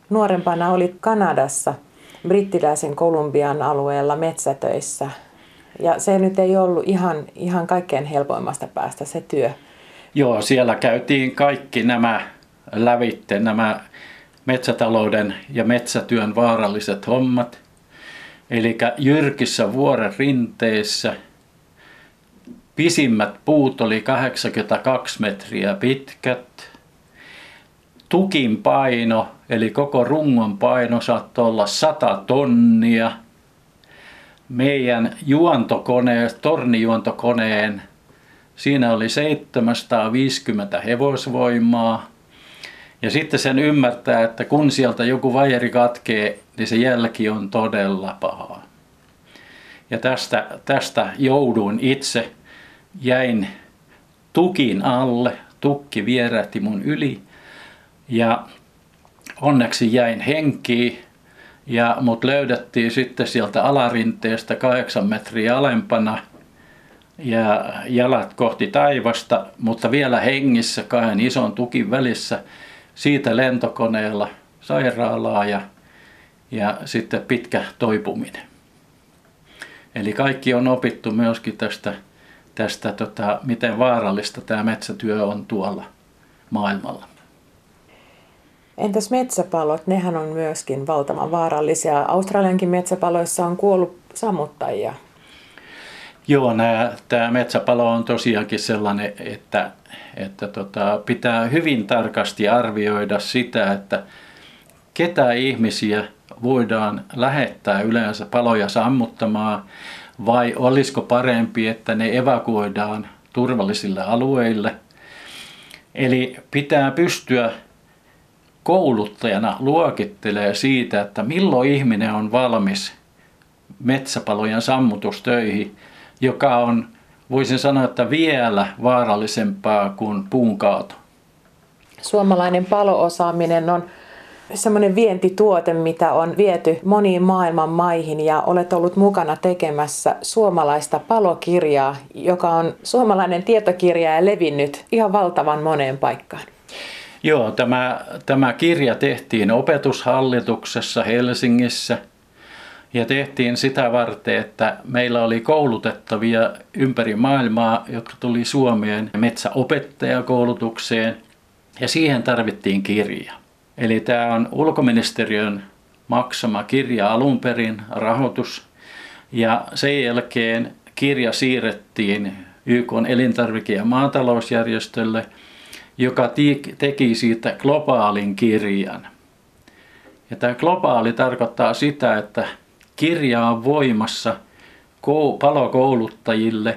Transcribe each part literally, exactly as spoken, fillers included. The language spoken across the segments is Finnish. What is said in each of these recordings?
nuorempana olit Kanadassa brittiläisen Kolumbian alueella metsätöissä. Ja se nyt ei ollut ihan, ihan kaikkein helpoimmasta päästä se työ. Joo, siellä käytiin kaikki nämä lävitte, nämä metsätalouden ja metsätyön vaaralliset hommat. Eli jyrkissä vuoren rinteissä pisimmät puut oli kahdeksankymmentäkaksi metriä pitkät. Tukin paino, eli koko rungon paino saattoi olla sata tonnia. Meidän juontokone, tornijuontokoneen, siinä oli seitsemänsataaviisikymmentä hevosvoimaa. Ja sitten sen ymmärtää, että kun sieltä joku vajeri katkee, niin se jälki on todella paha. Ja tästä, tästä jouduin itse, jäin tukin alle, tukki vierähti mun yli. Ja onneksi jäin henkiin ja mut löydettiin sitten sieltä alarinteestä kahdeksan metriä alempana ja jalat kohti taivasta, mutta vielä hengissä kahden ison tukin välissä, siitä lentokoneella sairaalaa ja, ja sitten pitkä toipuminen. Eli kaikki on opittu myöskin tästä, tästä tota, miten vaarallista tämä metsätyö on tuolla maailmalla. Entäs metsäpalot? Nehän on myöskin valtavan vaarallisia. Australiankin metsäpaloissa on kuollut sammuttajia. Joo, nää, tämä metsäpalo on tosiaankin sellainen, että, että tota, pitää hyvin tarkasti arvioida sitä, että ketä ihmisiä voidaan lähettää yleensä paloja sammuttamaan, vai olisiko parempi, että ne evakuoidaan turvallisille alueille. Eli pitää pystyä kouluttajana luokittelee siitä, että milloin ihminen on valmis metsäpalojen sammutustöihin, joka on, voisin sanoa, että vielä vaarallisempaa kuin puunkaato. Suomalainen paloosaaminen on semmoinen vientituote, mitä on viety moniin maailman maihin ja olet ollut mukana tekemässä suomalaista palokirjaa, joka on suomalainen tietokirja ja levinnyt ihan valtavan moneen paikkaan. Joo, tämä, tämä kirja tehtiin opetushallituksessa Helsingissä ja tehtiin sitä varten, että meillä oli koulutettavia ympäri maailmaa, jotka tuli Suomeen metsäopettajakoulutukseen ja siihen tarvittiin kirja. Eli tämä on ulkoministeriön maksama kirja alun perin, rahoitus, ja sen jälkeen kirja siirrettiin Y K:n elintarvike- ja maatalousjärjestölle, joka teki siitä globaalin kirjan. Ja tämä globaali tarkoittaa sitä, että kirja on voimassa palokouluttajille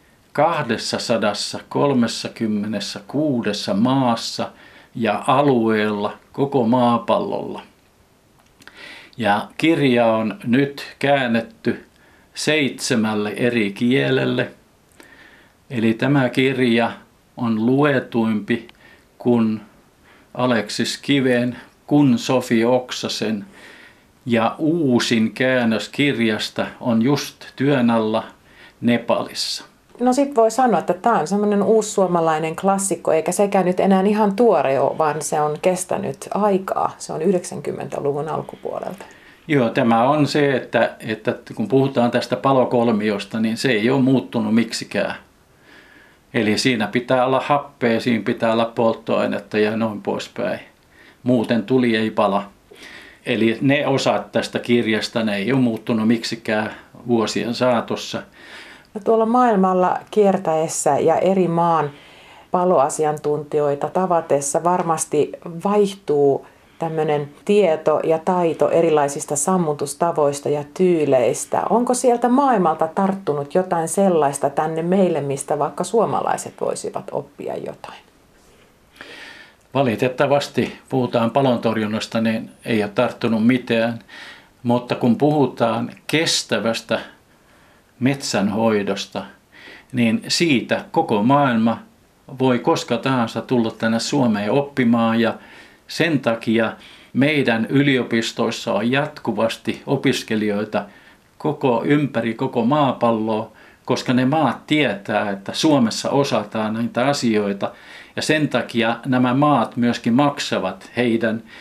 kaksisataakolmekymmentäkuusi maassa ja alueella koko maapallolla. Ja kirja on nyt käännetty seitsemälle eri kielelle. Eli tämä kirja on luetuimpi kuin Aleksis Kiven, kuin Sofi Oksasen, ja uusin käännös kirjasta on just työn alla Nepalissa. No sit voi sanoa, että tämä on semmoinen uusi suomalainen klassikko, eikä sekään nyt enää ihan tuore ole, vaan se on kestänyt aikaa. Se on yhdeksänkymmentäluvun alkupuolelta. Joo, tämä on se, että, että kun puhutaan tästä palokolmiosta, niin se ei ole muuttunut miksikään. Eli siinä pitää olla happea, siinä pitää olla polttoainetta ja noin poispäin. Muuten tuli ei pala. Eli ne osat tästä kirjasta, ne ei ole muuttunut miksikään vuosien saatossa. No tuolla maailmalla kiertäessä ja eri maan paloasiantuntijoita tavatessa varmasti vaihtuu tämmöinen tieto ja taito erilaisista sammutustavoista ja tyyleistä. Onko sieltä maailmalta tarttunut jotain sellaista tänne meille, mistä vaikka suomalaiset voisivat oppia jotain? Valitettavasti puhutaan palontorjunnasta, niin ei ole tarttunut mitään. Mutta kun puhutaan kestävästä metsänhoidosta, niin siitä koko maailma voi koska tahansa tulla tänne Suomeen oppimaan, ja sen takia meidän yliopistoissa on jatkuvasti opiskelijoita koko ympäri koko maapalloa, koska ne maat tietää, että Suomessa osataan näitä asioita, ja sen takia nämä maat myöskin maksavat heidän,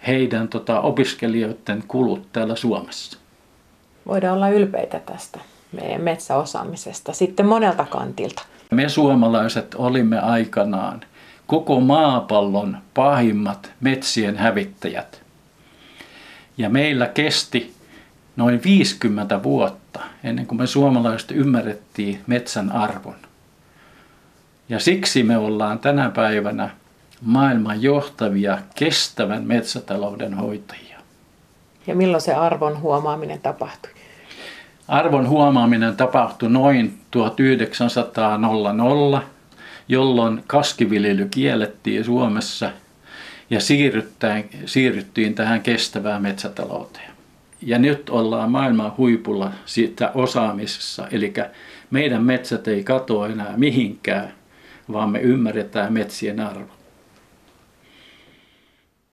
heidän tota, opiskelijoiden kulut täällä Suomessa. Voidaan olla ylpeitä tästä meidän metsäosaamisesta sitten monelta kantilta. Me suomalaiset olimme aikanaan koko maapallon pahimmat metsien hävittäjät. Ja meillä kesti noin viisikymmentä vuotta ennen kuin me suomalaiset ymmärrettiin metsän arvon. Ja siksi me ollaan tänä päivänä maailman johtavia kestävän metsätalouden hoitajia. Ja milloin se arvon huomaaminen tapahtui? Arvon huomaaminen tapahtui noin tuhatyhdeksänsataa, jolloin kaskiviljely kiellettiin Suomessa ja siirryttiin tähän kestävään metsätalouteen. Ja nyt ollaan maailman huipulla siitä osaamisessa, eli meidän metsät ei katoa enää mihinkään, vaan me ymmärretään metsien arvo.